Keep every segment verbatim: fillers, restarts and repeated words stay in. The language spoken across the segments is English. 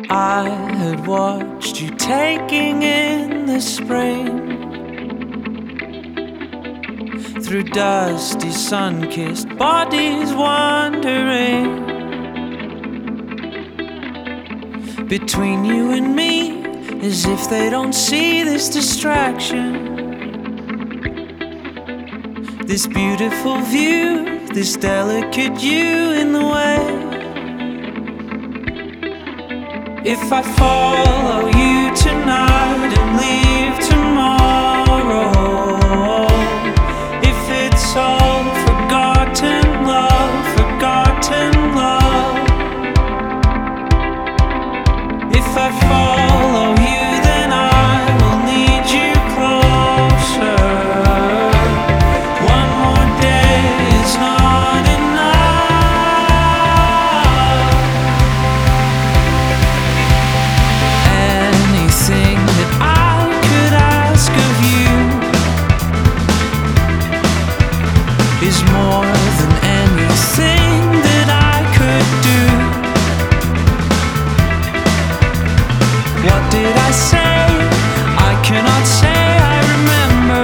I had watched you taking in the spring through dusty sun-kissed bodies wandering between you and me, as if they don't see this distraction, this beautiful view, this delicate you in the way. If I follow you tonight and leave tomorrow, if it's all forgotten love, forgotten love, if I follow you, then I will need you closer. One more day is not enough. Anything that I could ask of you is more than anything that I could do. What did I say? I cannot say I remember,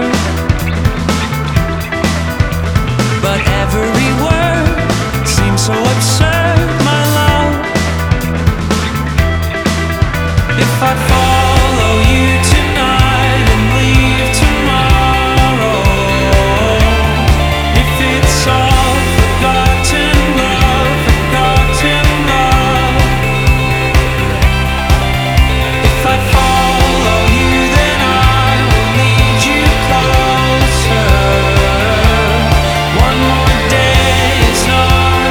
but every word seems so absurd, my love. If I follow you tonight and leave tomorrow, if it's all forgotten love, forgotten love, if I follow you, then I will need you closer. One more day is not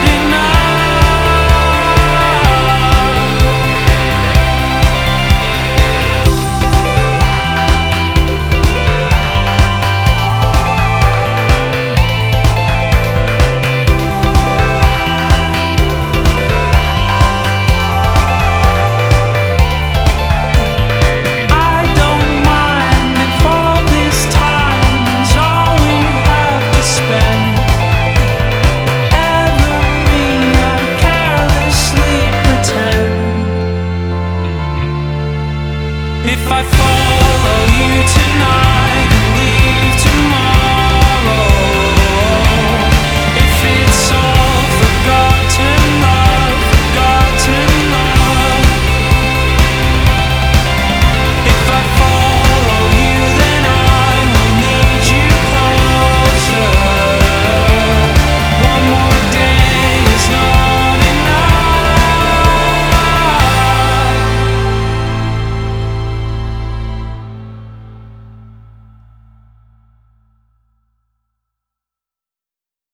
I don't mind if all this time is all we have to spend. Ever me, I carelessly pretend. If I follow you tonight